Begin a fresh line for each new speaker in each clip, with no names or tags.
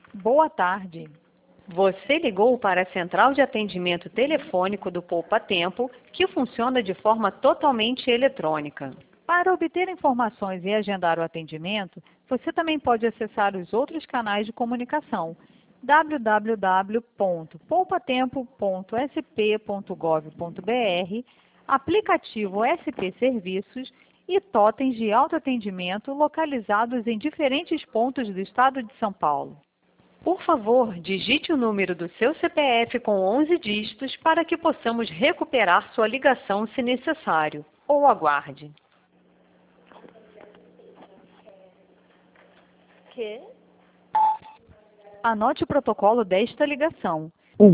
Boa tarde. Você ligou para a central de atendimento telefônico do Poupa Tempo, que funciona de forma totalmente eletrônica. Para obter informações e agendar o atendimento, você também pode acessar os outros canais de comunicação: www.poupatempo.sp.gov.br, aplicativo SP Serviços e totens de autoatendimento localizados em diferentes pontos do estado de São Paulo. Por favor, digite o número do seu CPF com 11 dígitos para que possamos recuperar sua ligação se necessário, ou aguarde. Anote o protocolo desta ligação.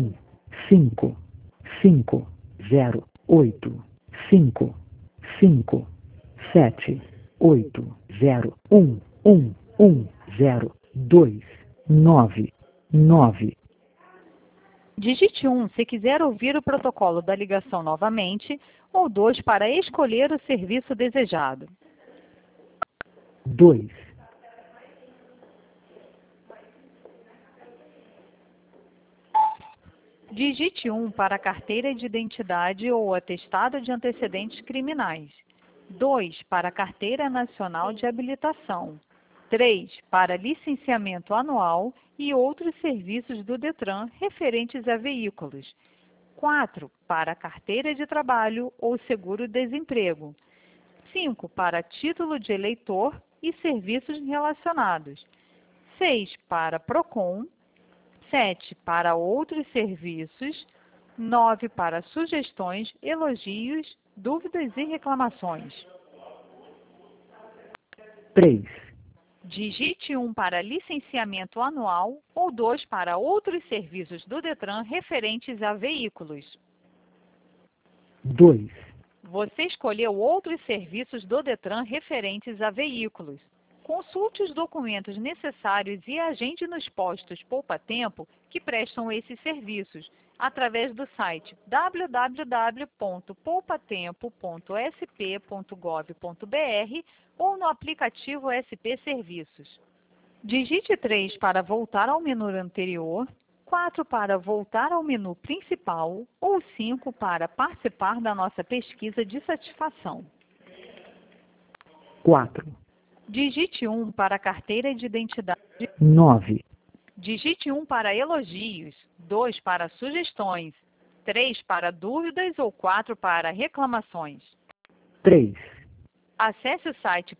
155-5-0-8-5-5-7-8-0-1-1-0-2-9-9.
Digite 1 se quiser ouvir o protocolo da ligação novamente, ou 2 para escolher o serviço desejado.
2.
Digite 1 para carteira de identidade ou atestado de antecedentes criminais. 2 para carteira nacional de habilitação. 3 para licenciamento anual e outros serviços do Detran referentes a veículos. 4 para carteira de trabalho ou seguro-desemprego. 5 para título de eleitor e serviços relacionados. 6 para PROCON. 7 para outros serviços. 9 para sugestões, elogios, dúvidas e reclamações.
3.
Digite 1 para licenciamento anual ou 2 para outros serviços do Detran referentes a veículos.
2.
Você escolheu outros serviços do Detran referentes a veículos. Consulte os documentos necessários e agende nos postos Poupa Tempo que prestam esses serviços, através do site www.poupatempo.sp.gov.br ou no aplicativo SP Serviços. Digite 3 para voltar ao menu anterior, 4 para voltar ao menu principal ou 5 para participar da nossa pesquisa de satisfação.
4.
Digite 1 para carteira de identidade.
9.
Digite 1 para elogios, 2 para sugestões, 3 para dúvidas ou 4 para reclamações.
3.
Acesse o site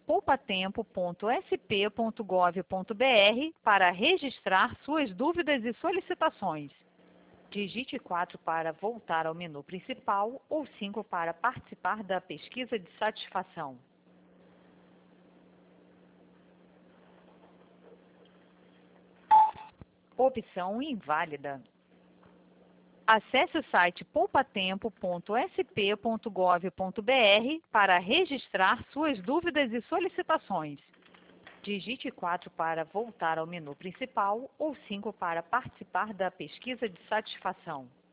poupatempo.sp.gov.br para registrar suas dúvidas e solicitações. Digite 4 para voltar ao menu principal ou 5 para participar da pesquisa de satisfação. Opção inválida. Acesse o site poupatempo.sp.gov.br para registrar suas dúvidas e solicitações. Digite 4 para voltar ao menu principal ou 5 para participar da pesquisa de satisfação.